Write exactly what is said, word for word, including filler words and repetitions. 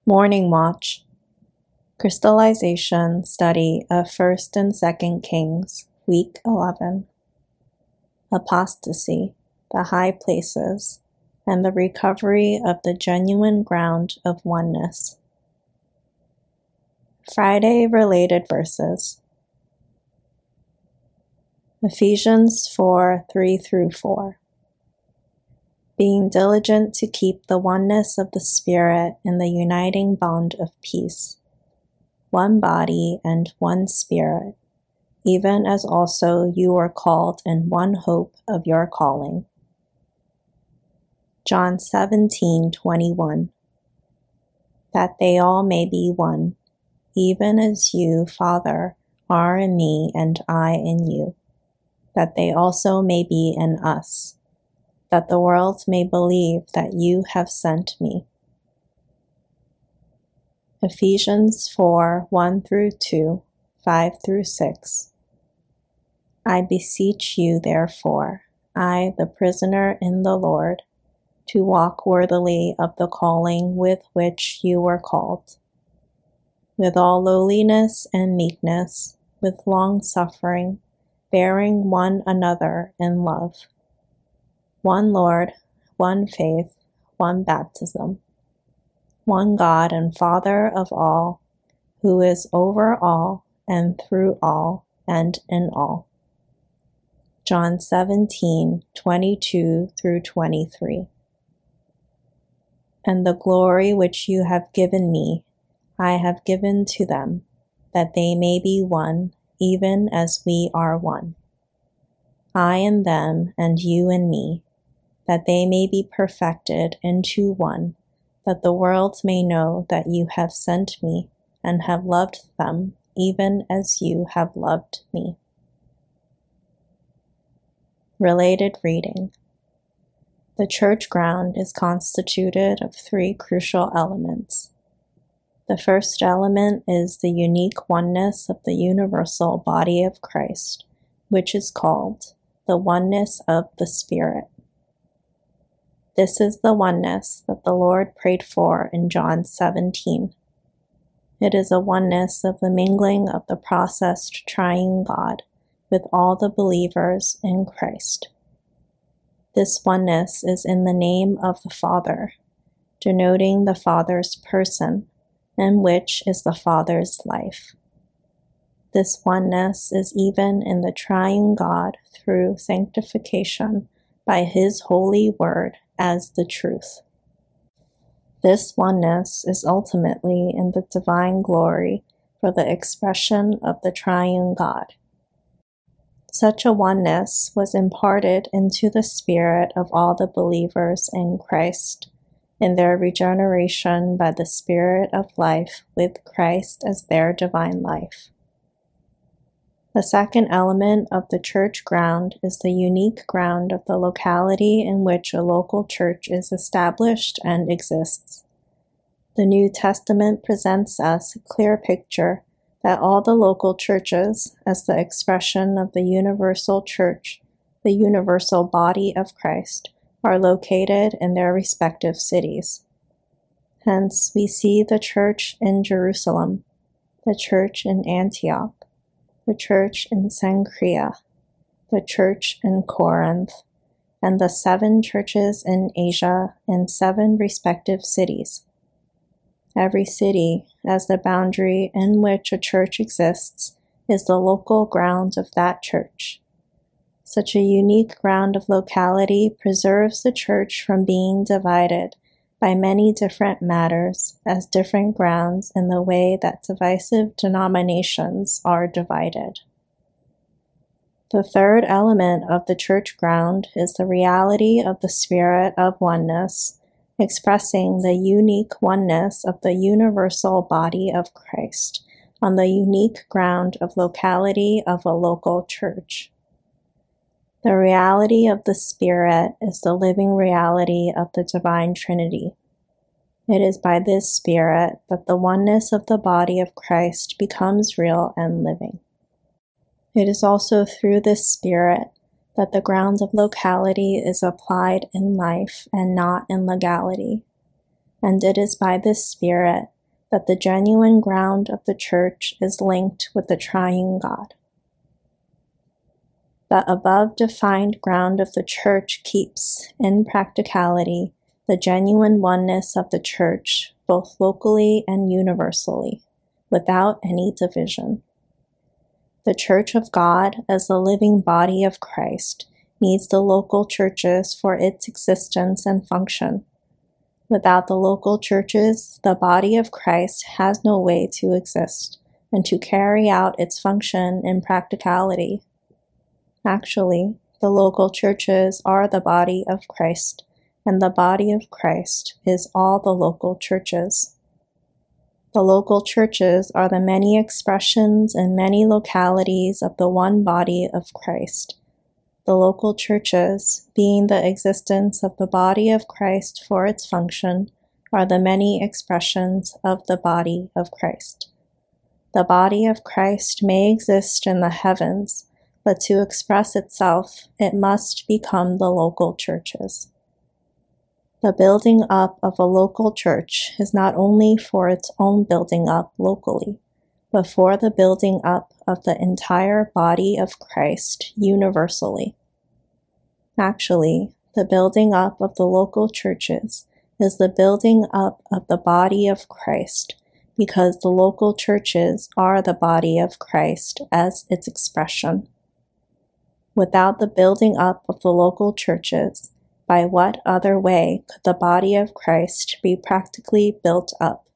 Morning Watch, Crystallization Study of First and Second Kings, Week eleven. Apostasy, the High Places, and the Recovery of the Genuine Ground of Oneness. Friday related verses. Ephesians four, three through four. Being diligent to keep the oneness of the Spirit in the uniting bond of peace. One body and one Spirit, even as also you are called in one hope of your calling. John seventeen, twenty-one. That they all may be one, even as you, Father, are in me and I in you, that they also may be in us, that the world may believe that you have sent me. Ephesians four, one through two, five through six. I beseech you, therefore, I, the prisoner in the Lord, to walk worthily of the calling with which you were called, with all lowliness and meekness, with long-suffering, bearing one another in love. One Lord, one faith, one baptism, one God and Father of all, who is over all and through all and in all. John seventeen, twenty-two through twenty-three. And the glory which you have given me, I have given to them, that they may be one, even as we are one. I in them, and you in me, that they may be perfected into one, that the world may know that you have sent me, and have loved them, even as you have loved me. Related reading. The church ground is constituted of three crucial elements. The first element is the unique oneness of the universal body of Christ, which is called the oneness of the Spirit. This is the oneness that the Lord prayed for in John seventeen. It is a oneness of the mingling of the processed triune God with all the believers in Christ. This oneness is in the name of the Father, denoting the Father's person, in which is the Father's life. This oneness is even in the triune God through sanctification by His holy word as the truth. This oneness is ultimately in the divine glory for the expression of the triune God. Such a oneness was imparted into the spirit of all the believers in Christ, in their regeneration by the Spirit of life with Christ as their divine life. The second element of the church ground is the unique ground of the locality in which a local church is established and exists. The New Testament presents us a clear picture that all the local churches, as the expression of the universal church, the universal body of Christ, are located in their respective cities. Hence, we see the church in Jerusalem, the church in Antioch, the church in Cenchrea, the church in Corinth, and the seven churches in Asia in seven respective cities. Every city, as the boundary in which a church exists, is the local ground of that church. Such a unique ground of locality preserves the church from being divided by many different matters as different grounds in the way that divisive denominations are divided. The third element of the church ground is the reality of the Spirit of oneness, expressing the unique oneness of the universal body of Christ on the unique ground of locality of a local church. The reality of the Spirit is the living reality of the Divine Trinity. It is by this Spirit that the oneness of the body of Christ becomes real and living. It is also through this Spirit that the ground of locality is applied in life and not in legality. And it is by this Spirit that the genuine ground of the Church is linked with the triune God. The above-defined ground of the Church keeps, in practicality, the genuine oneness of the Church, both locally and universally, without any division. The Church of God, as the living body of Christ, needs the local churches for its existence and function. Without the local churches, the body of Christ has no way to exist and to carry out its function in practicality. Actually, the local churches are the body of Christ, and the body of Christ is all the local churches. The local churches are the many expressions and many localities of the one body of Christ. The local churches, being the existence of the body of Christ for its function, are the many expressions of the body of Christ. The body of Christ may exist in the heavens, but to express itself, it must become the local churches. The building up of a local church is not only for its own building up locally, but for the building up of the entire body of Christ universally. Actually, the building up of the local churches is the building up of the body of Christ, because the local churches are the body of Christ as its expression. Without the building up of the local churches, by what other way could the body of Christ be practically built up